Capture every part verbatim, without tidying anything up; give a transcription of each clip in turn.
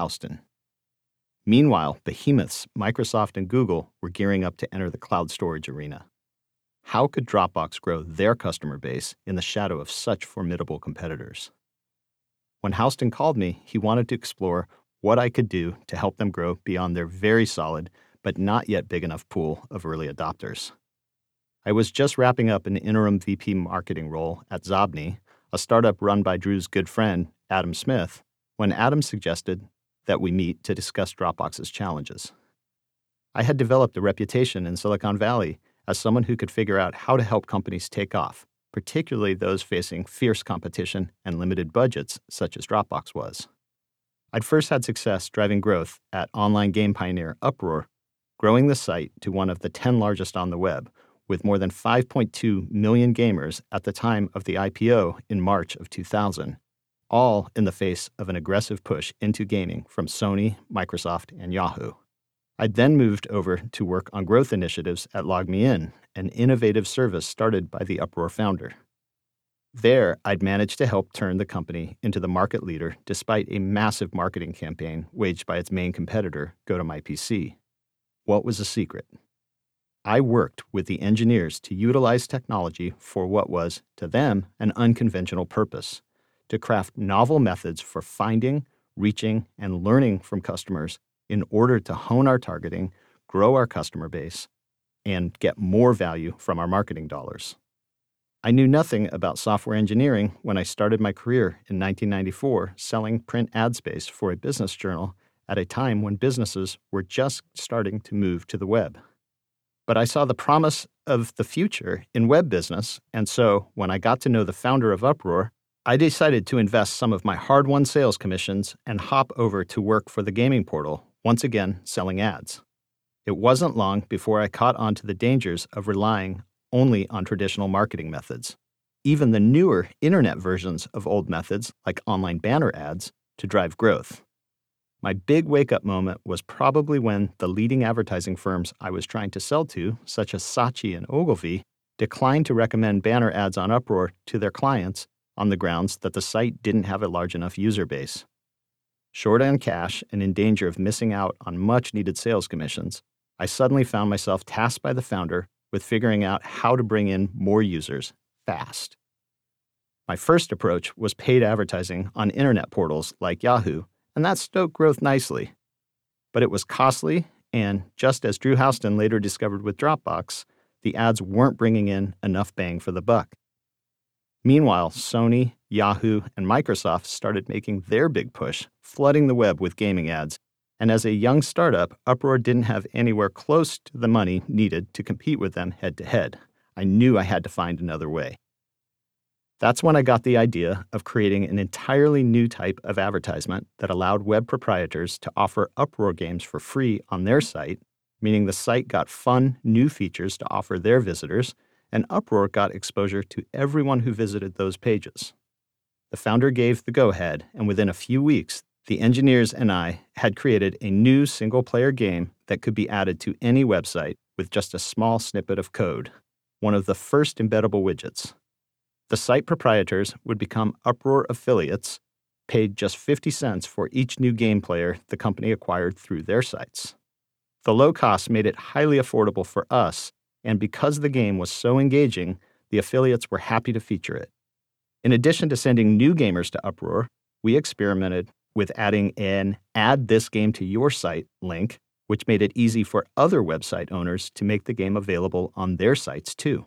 Houston. Meanwhile, behemoths Microsoft and Google were gearing up to enter the cloud storage arena. How could Dropbox grow their customer base in the shadow of such formidable competitors? When Houston called me, he wanted to explore what I could do to help them grow beyond their very solid but not yet big enough pool of early adopters. I was just wrapping up an interim V P marketing role at Xobni, a startup run by Drew's good friend, Adam Smith, when Adam suggested that we meet to discuss Dropbox's challenges. I had developed a reputation in Silicon Valley as someone who could figure out how to help companies take off, particularly those facing fierce competition and limited budgets, such as Dropbox was. I'd first had success driving growth at online game pioneer Uproar, growing the site to one of the ten largest on the web, with more than five point two million gamers at the time of the I P O in March of two thousand, all in the face of an aggressive push into gaming from Sony, Microsoft, and Yahoo. I'd then moved over to work on growth initiatives at LogMeIn, an innovative service started by the Uproar founder. There, I'd managed to help turn the company into the market leader despite a massive marketing campaign waged by its main competitor, GoToMyPC. What was the secret? I worked with the engineers to utilize technology for what was, to them, an unconventional purpose: to craft novel methods for finding, reaching, and learning from customers in order to hone our targeting, grow our customer base, and get more value from our marketing dollars. I knew nothing about software engineering when I started my career in nineteen ninety-four selling print ad space for a business journal at a time when businesses were just starting to move to the web. But I saw the promise of the future in web business, and so when I got to know the founder of Uproar, I decided to invest some of my hard-won sales commissions and hop over to work for the gaming portal, once again selling ads. It wasn't long before I caught on to the dangers of relying only on traditional marketing methods, even the newer internet versions of old methods like online banner ads, to drive growth. My big wake-up moment was probably when the leading advertising firms I was trying to sell to, such as Saatchi and Ogilvy, declined to recommend banner ads on Uproar to their clients on the grounds that the site didn't have a large enough user base. Short on cash and in danger of missing out on much-needed sales commissions, I suddenly found myself tasked by the founder with figuring out how to bring in more users fast. My first approach was paid advertising on internet portals like Yahoo, and that stoked growth nicely. But it was costly, and just as Drew Houston later discovered with Dropbox, the ads weren't bringing in enough bang for the buck. Meanwhile, Sony, Yahoo, and Microsoft started making their big push, flooding the web with gaming ads, and as a young startup, Uproar didn't have anywhere close to the money needed to compete with them head-to-head. I knew I had to find another way. That's when I got the idea of creating an entirely new type of advertisement that allowed web proprietors to offer Uproar games for free on their site, meaning the site got fun, new features to offer their visitors, and Uproar got exposure to everyone who visited those pages. The founder gave the go-ahead, and within a few weeks, the engineers and I had created a new single-player game that could be added to any website with just a small snippet of code, one of the first embeddable widgets. The site proprietors would become Uproar affiliates, paid just fifty cents for each new game player the company acquired through their sites. The low cost made it highly affordable for us, and because the game was so engaging, the affiliates were happy to feature it. In addition to sending new gamers to Uproar, we experimented with adding an Add This Game to Your Site link, which made it easy for other website owners to make the game available on their sites too.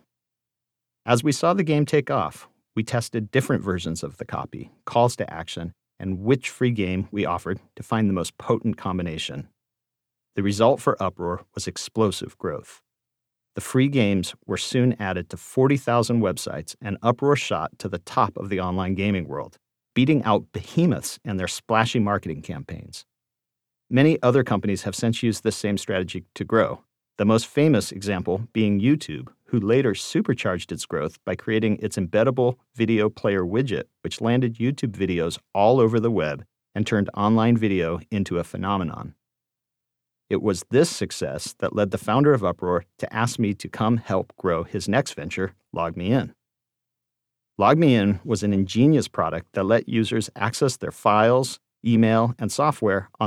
As we saw the game take off, we tested different versions of the copy, calls to action, and which free game we offered to find the most potent combination. The result for Uproar was explosive growth. The free games were soon added to forty thousand websites, and Uproar shot to the top of the online gaming world, beating out behemoths and their splashy marketing campaigns. Many other companies have since used this same strategy to grow, the most famous example being YouTube, who later supercharged its growth by creating its embeddable video player widget, which landed YouTube videos all over the web and turned online video into a phenomenon. It was this success that led the founder of Uproar to ask me to come help grow his next venture, LogMeIn. LogMeIn was an ingenious product that let users access their files, email, and software on